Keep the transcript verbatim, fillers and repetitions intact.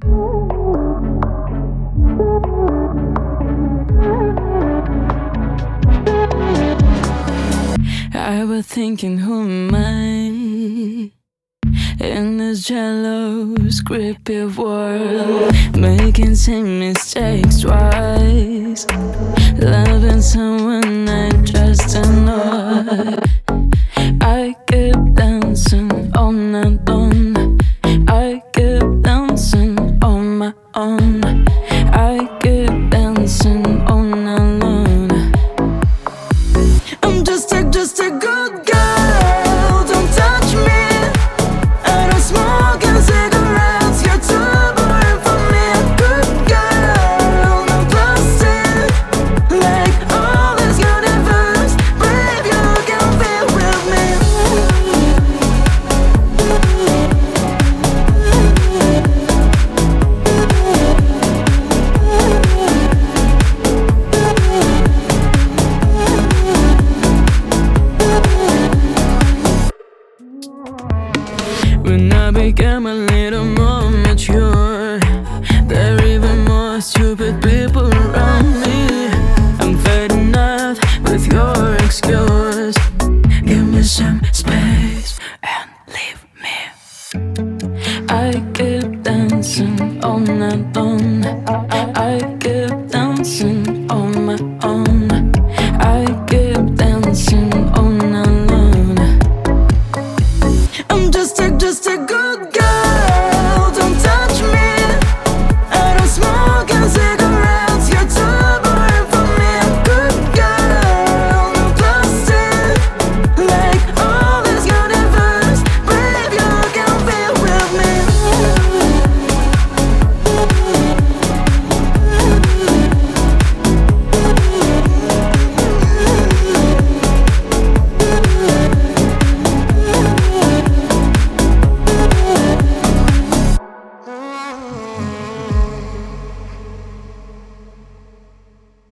I was thinking, who am I in this jealous, creepy world, making same mistakes twice, loving someone I just don't know. I keep dancing on and on, I keep dancing on my own, I keep dancing on alone. I'm just a, just a good girl, don't touch me. I don't smoke and cigarettes, you're too boring for me. A good girl, no plastic, like all this universe. Babe, you can be with me. When I became a little more mature, there are even more stupid people around me. I'm fed enough with your excuse. Give me some space and leave me. I keep dancing on and on,